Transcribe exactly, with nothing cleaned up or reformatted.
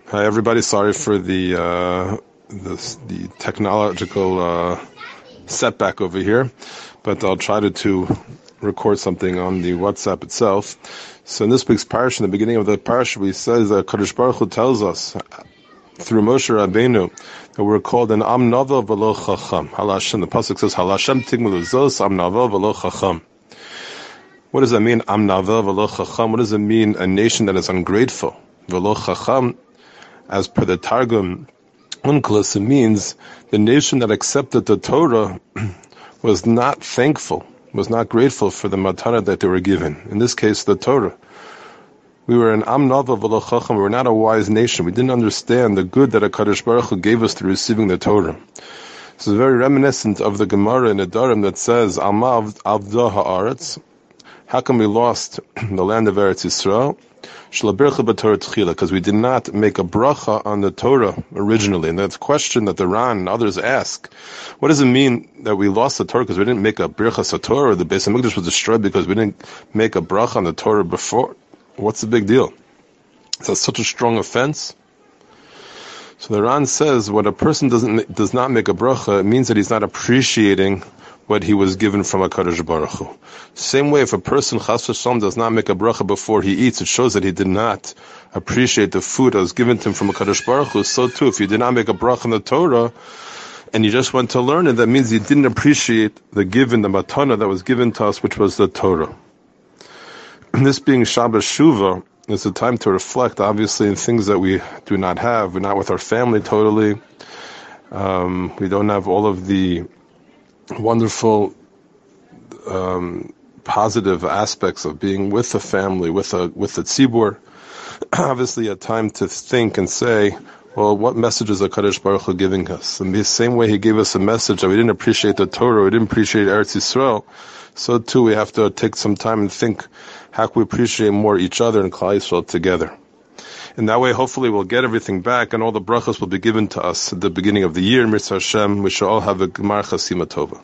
Hi everybody, sorry for the uh, the, the technological uh, setback over here, but I'll try to, to record something on the WhatsApp itself. So in this week's parasha, in the beginning of the parasha, we says that Kadosh Baruch Hu tells us through Moshe Rabbeinu that we're called an Am Nava V'lo Chacham. Halashem, the pasuk says Halashem Tigmelu Zos Am Nava V'lo Chacham. What does that mean? Am Nava V'lo Chacham. What does it mean? A nation that is ungrateful. V'lo Chacham. As per the Targum, Onkelos, it means the nation that accepted the Torah was not thankful, was not grateful for the matana that they were given. In this case, the Torah. We were an Am Nava V'lo Chacham. We were not a wise nation. We didn't understand the good that HaKadosh Baruch Hu gave us through receiving the Torah. This is very reminiscent of the Gemara in Nedarim that says, Alma Avda Ha'aretz. How come we lost the land of Eretz Yisrael? Because we did not make a bracha on the Torah originally. And that's a question that the Ran and others ask. What does it mean that we lost the Torah because we didn't make a bracha Torah, or the Beis HaMikdash was destroyed because we didn't make a bracha on the Torah before? What's the big deal? Is that such a strong offense? So the Ran says when a person doesn't does not make a bracha, it means that he's not appreciating what he was given from HaKadosh Baruch Hu. Same way, if a person chas v'shalom does not make a bracha before he eats, it shows that he did not appreciate the food that was given to him from HaKadosh Baruch Hu. So too, if you did not make a bracha on the Torah, and you just went to learn it, that means you didn't appreciate the given, the matana that was given to us, which was the Torah. And this being Shabbos Shuvah, it's a time to reflect, obviously, in things that we do not have. We're not with our family totally. Um, we don't have all of the wonderful, um, positive aspects of being with a family, with a with the tzibur. Obviously, a time to think and say, well, what message is HaKadosh Baruch Hu giving us? In the same way He gave us a message that we didn't appreciate the Torah, we didn't appreciate Eretz Yisrael, so too we have to take some time and think, how can we appreciate more each other and Klal Yisrael together? In that way, hopefully, we'll get everything back, and all the brachas will be given to us at the beginning of the year. Mitzvah Hashem, we shall all have a Gemar Chasima Tova.